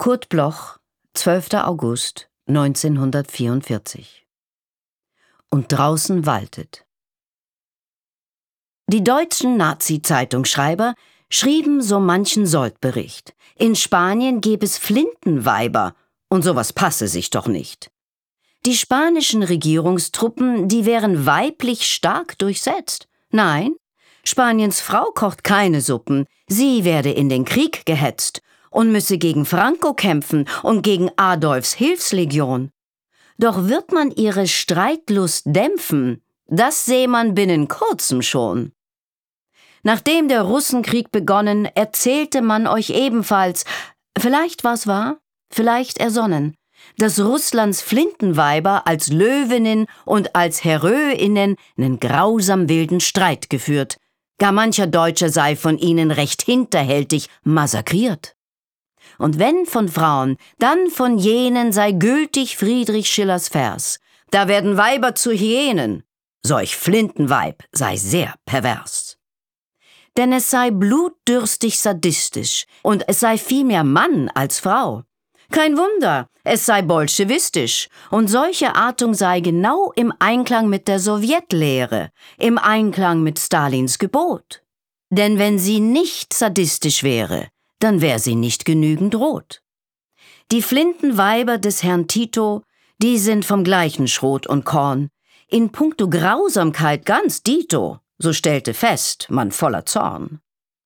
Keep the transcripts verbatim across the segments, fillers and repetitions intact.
Kurt Bloch, zwölfter August neunzehnhundertvierundvierzig. Und draußen waltet. Die deutschen Nazi-Zeitungsschreiber schrieben so manchen Soldbericht. In Spanien gäbe es Flintenweiber, und sowas passe sich doch nicht. Die spanischen Regierungstruppen, die wären weiblich stark durchsetzt. Nein, Spaniens Frau kocht keine Suppen, sie werde in den Krieg gehetzt und müsse gegen Franco kämpfen und gegen Adolfs Hilfslegion. Doch wird man ihre Streitlust dämpfen, das sähe man binnen kurzem schon. Nachdem der Russenkrieg begonnen, erzählte man euch ebenfalls, vielleicht war's wahr, vielleicht ersonnen, dass Russlands Flintenweiber als Löwinnen und als Heröinnen nen grausam wilden Streit geführt, gar mancher Deutscher sei von ihnen recht hinterhältig massakriert. Und wenn von Frauen, dann von jenen sei gültig Friedrich Schillers Vers, da werden Weiber zu Hyänen, solch Flintenweib sei sehr pervers. Denn es sei blutdürstig sadistisch und es sei vielmehr Mann als Frau. Kein Wunder, es sei bolschewistisch und solche Artung sei genau im Einklang mit der Sowjetlehre, im Einklang mit Stalins Gebot. Denn wenn sie nicht sadistisch wäre, dann wäre sie nicht genügend rot. Die Flintenweiber des Herrn Tito, die sind vom gleichen Schrot und Korn, in puncto Grausamkeit ganz dito, so stellte fest, man voller Zorn.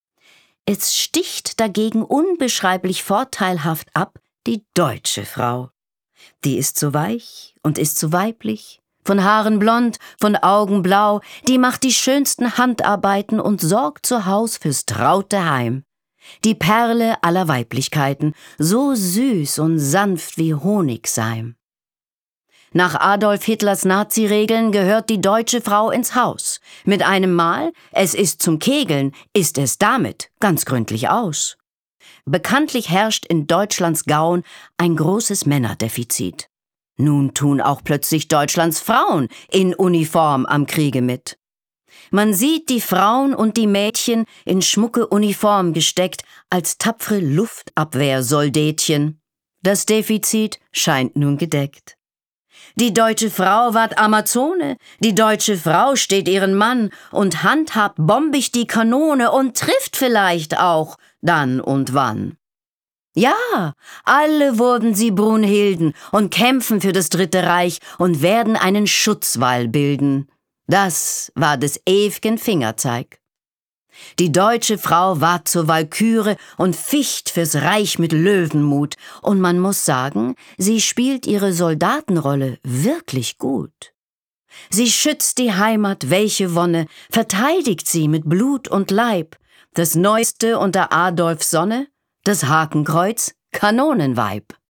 Es sticht dagegen unbeschreiblich vorteilhaft ab die deutsche Frau. Die ist so weich und ist so weiblich, von Haaren blond, von Augen blau, die macht die schönsten Handarbeiten und sorgt zu Haus fürs traute Heim. Die Perle aller Weiblichkeiten, so süß und sanft wie Honigseim. Nach Adolf Hitlers Nazi-Regeln gehört die deutsche Frau ins Haus. Mit einem Mal, es ist zum Kegeln, ist es damit ganz gründlich aus. Bekanntlich herrscht in Deutschlands Gauen ein großes Männerdefizit. Nun tun auch plötzlich Deutschlands Frauen in Uniform am Kriege mit. Man sieht die Frauen und die Mädchen in schmucke Uniform gesteckt als tapfere Luftabwehrsoldätchen. Das Defizit scheint nun gedeckt. Die deutsche Frau ward Amazone, die deutsche Frau steht ihren Mann und handhabt bombig die Kanone und trifft vielleicht auch dann und wann. Ja, alle wurden sie Brunhilden und kämpfen für das Dritte Reich und werden einen Schutzwall bilden. Das war des ew'gen Fingerzeig. Die deutsche Frau ward zur Walküre und ficht fürs Reich mit Löwenmut, und man muss sagen, sie spielt ihre Soldatenrolle wirklich gut. Sie schützt die Heimat, welche Wonne, verteidigt sie mit Blut und Leib, das Neueste unter Adolfs Sonne, das Hakenkreuz, Kanonenweib.